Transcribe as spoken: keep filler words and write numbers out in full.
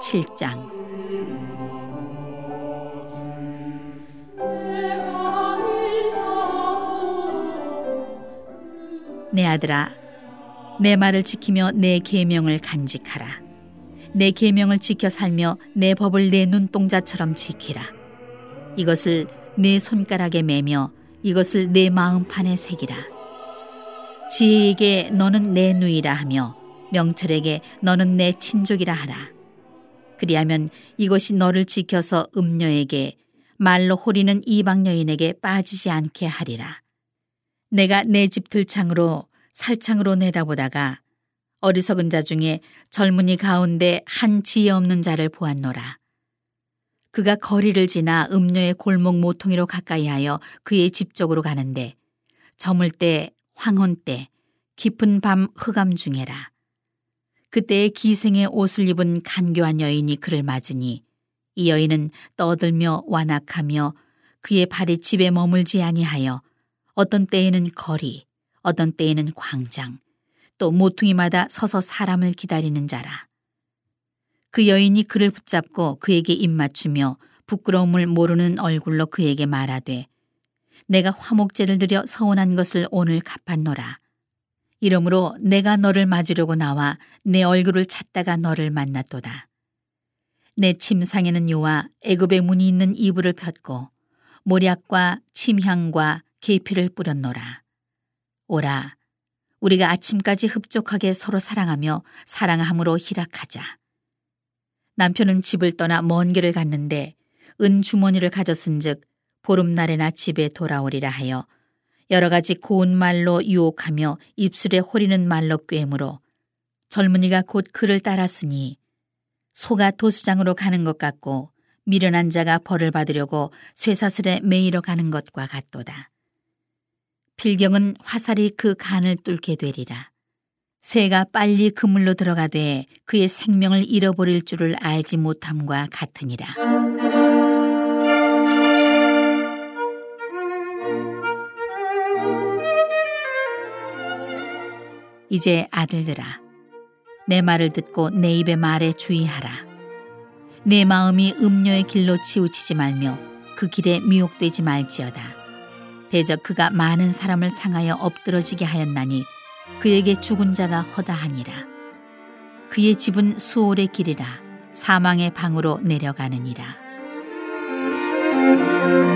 칠 장. 내 아들아, 내 말을 지키며 내 계명을 간직하라. 내 계명을 지켜 살며 내 법을 내 눈동자처럼 지키라. 이것을 내 손가락에 매며 이것을 내 마음판에 새기라. 지혜에게 너는 내 누이라 하며 명철에게 너는 내 친족이라 하라. 그리하면 이것이 너를 지켜서 음녀에게 말로 호리는 이방 여인에게 빠지지 않게 하리라. 내가 내 집 들창으로 살창으로 내다보다가 어리석은 자 중에 젊은이 가운데 한 지혜 없는 자를 보았노라. 그가 거리를 지나 음녀의 골목 모퉁이로 가까이하여 그의 집 쪽으로 가는데 저물 때 황혼 때 깊은 밤 흑암 중에라. 그때에 기생의 옷을 입은 간교한 여인이 그를 맞으니 이 여인은 떠들며 완악하며 그의 발이 집에 머물지 아니하여 어떤 때에는 거리, 어떤 때에는 광장, 또 모퉁이마다 서서 사람을 기다리는 자라. 그 여인이 그를 붙잡고 그에게 입맞추며 부끄러움을 모르는 얼굴로 그에게 말하되 내가 화목제를 드려 서원한 것을 오늘 갚았노라. 이러므로 내가 너를 맞으려고 나와 내 얼굴을 찾다가 너를 만났도다. 내 침상에는 요와 애굽의 문이 있는 이불을 폈고 모략과 침향과 계피를 뿌렸노라. 오라, 우리가 아침까지 흡족하게 서로 사랑하며 사랑함으로 희락하자. 남편은 집을 떠나 먼 길을 갔는데 은 주머니를 가졌은즉 보름날에나 집에 돌아오리라 하여 여러 가지 고운 말로 유혹하며 입술에 호리는 말로 꿰므로 젊은이가 곧 그를 따랐으니 소가 도수장으로 가는 것 같고 미련한 자가 벌을 받으려고 쇠사슬에 매이러 가는 것과 같도다. 필경은 화살이 그 간을 뚫게 되리라. 새가 빨리 그물로 들어가되 그의 생명을 잃어버릴 줄을 알지 못함과 같으니라. 이제 아들들아, 내 말을 듣고 내 입의 말에 주의하라. 내 마음이 음녀의 길로 치우치지 말며 그 길에 미혹되지 말지어다. 대적 그가 많은 사람을 상하여 엎드러지게 하였나니 그에게 죽은 자가 허다하니라. 그의 집은 수올의 길이라 사망의 방으로 내려가느니라.